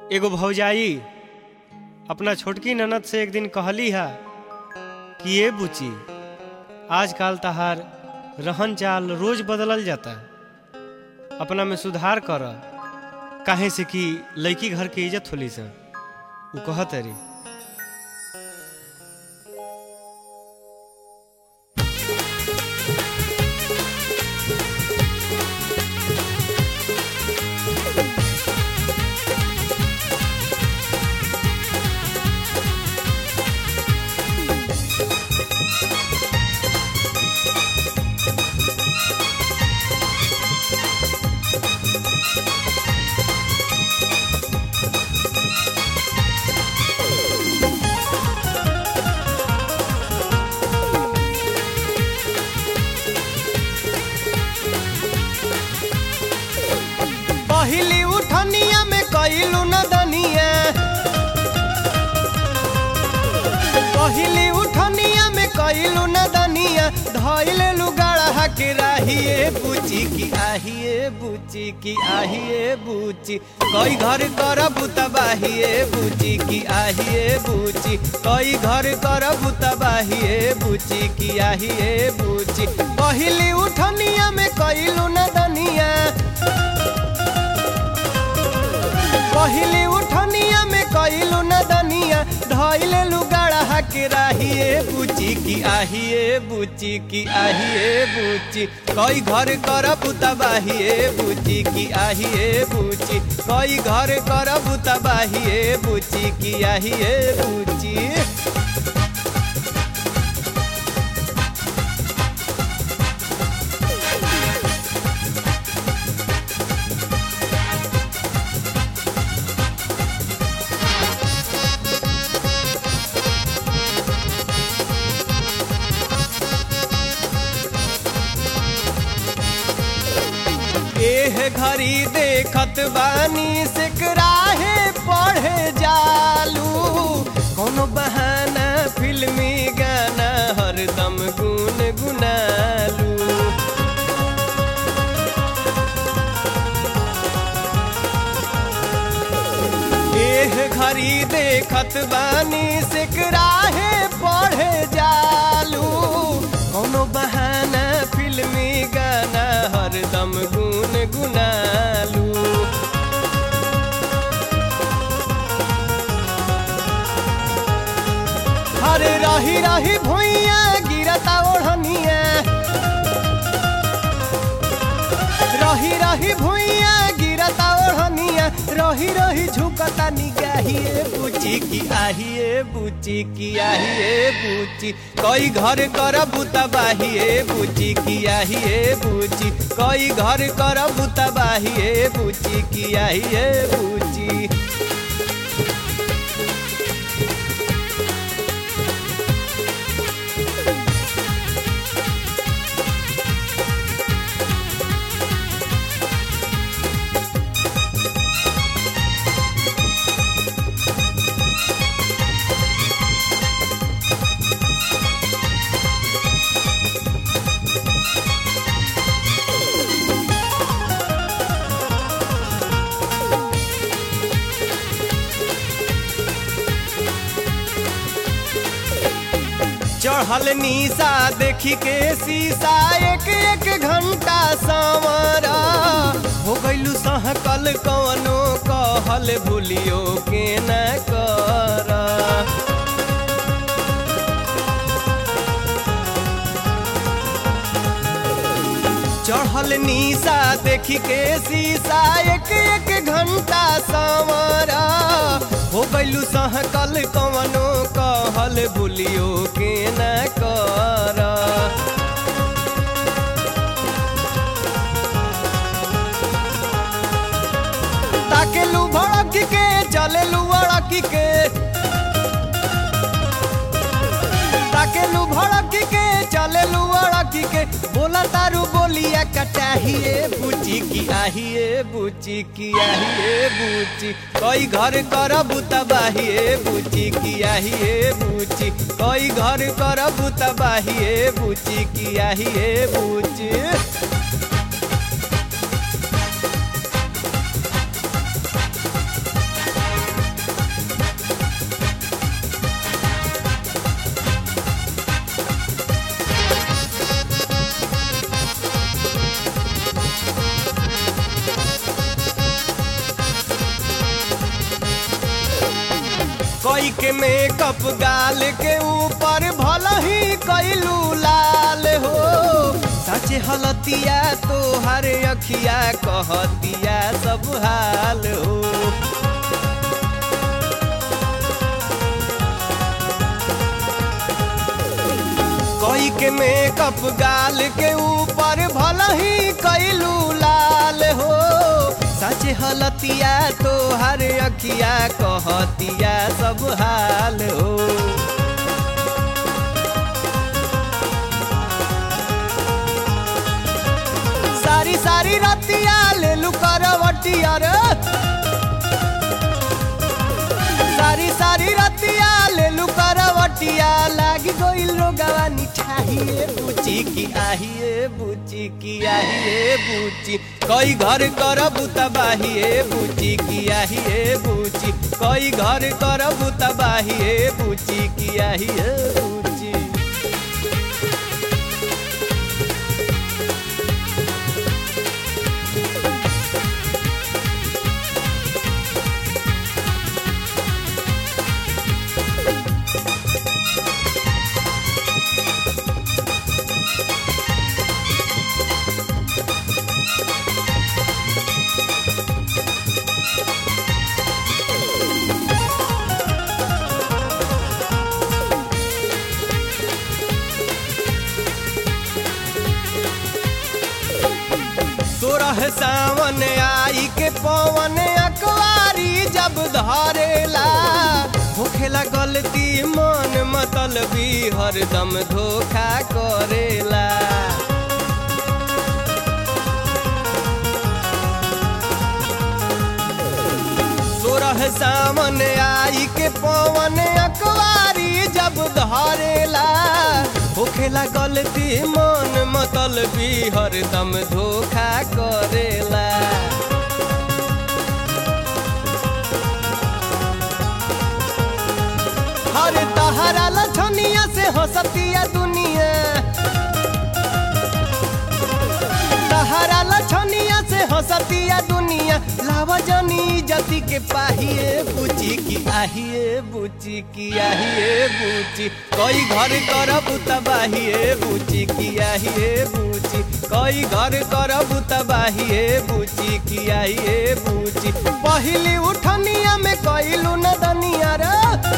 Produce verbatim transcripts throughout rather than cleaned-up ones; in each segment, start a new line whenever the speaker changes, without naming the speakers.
एगो भौजाई अपना छोटकी ननद से एक दिन कहली है कि ये बुची आजकल तहार रहन चाल रोज बदलल जाता है, अपना में सुधार कर, काहे से कि लड़की घर के इज्जत होली से। वो कहत रे
पहली उठनिया में कइलू न दनिया, पहली उठनिया में कइलू न दनिया, धइले लुगाड़ा के राहिए बुची की आहिए बुची की आहिए बुची, कई घर करब तबाहिए बुची की आहिए बुची, कई घर करब तबाहिए बुची की आहिए बुची। पहली उठनिया में कइलू न दनिया, पहली उठनिया में कइलू न दनिया, धइले लुगाड़ा के राहिए बुची की आहिए बुची की आहिए बुची, कई घर करब तबाहिए बुची की आहिए बुची, कई घर करब तबाहिए बुची की आहिए बुची। एह घड़ी देखत बानी सिकराहे पढ़े जालू, कोनो बहाना फिल्मी गाना हरदम गुन गुनालू। एह घड़ी देखत बानी सिकराहे पढ़े जालू, कोनो बहाना फिल्मी गाना हरदम गुन गुनालू। अरे रही रही भुइया गिरता ओढ़निया, रही रही भुइया गिरता ओढ़निया, रही रही झुकता निगाहिए बुची की आहिए बुची की आहिए बुची, कई घर करब तबाहिए बुची की आहिए बुची, कई घर करब तबाहिए बुची की आहिए बुची। चढ़ल निशा देखी के शीशा एक एक घंटा संवरा, हो गइलू सहकल कवनो कहल भूलियो के न कर। चढ़ल निशा देखी के शीशा एक एक घंटा संवरा, हो गइलू सहकल कवनो कहल भूलियो के न कर। ताकेलू भड़क के चलेलू अड़क के, ताकेलू भड़क के चलेलू अड़क के, बोला तारू बोलिया कटाहिए बुची की आहिए बुची की आहिए बुची, कई घर करब तबाहिए बुची की आहिए बुची, कई घर करब तबाहिए बुची की आहिए बुची। के मेकअप गाल के ऊपर भला ही कैलू लाल हो साचे हलतिया तोहर अखिया कहतिया सब हाल हो कोई के मेकअप गाल के ऊपर भला ही कैलू लाल हो सच हलतिया तोहर अखिया कहतिया सब हाल हो सारी सारी रतिया ले लू करवटिया रे सारी सारी रतिया ले लू करवटिया लागी गइल रोगवा निठाहिए बुची की आहिए बुची की आहिए बुची कई घर करबू तबाहिए बुची की आहिए बुची कई घर करबू तबाहिए बुची की आहिए बुची तोरह सावन आई के पवन अकवारी जब धरेला होखेला गलती मन मतलबी हरदम धोखा करेला तोरह सावन आई के पवन अकवारी जब धरेला होखेला गलती मन मतलबी हरदम धोखा करेला हर तहरा लछनिया से हंसतिया दुनिया तहरा लछनिया से हंसतिया दुनिया लावजनी जति के पाहिए बुची की आहिए बुची की आहिए बुची कई घर करबू तबाहिए बुची की आहिए बुची कई घर करबू तबाहिए बुची की आहिए बुची पहली उठनिया में कैलू नदनिया रे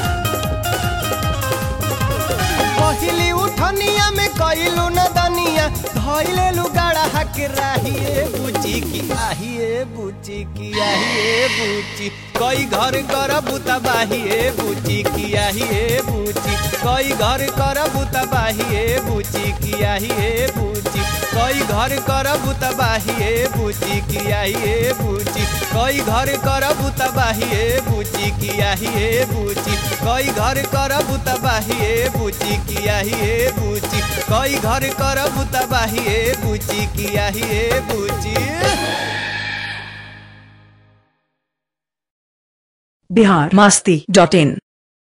पहली उठनिया में कैलू नदनिया धैले लुगाड़ा हक राहिए बुची की आहिए बुची की आहिए बुची कई घर करबू तबाहिए बुची की आहिए बुची कई घर करबू तबाहिए बुची की आहिए बुची कई घर करबू तबाहिए बुची की आहिए बुची कई घर करबू तबाहिए बुची की आहिए बुची कई घर करबू तबाहिए बुची की आहिए बुची कई घर करबू तबाहिए बुची की आहिए बुची
बिहार मस्ती डॉट इन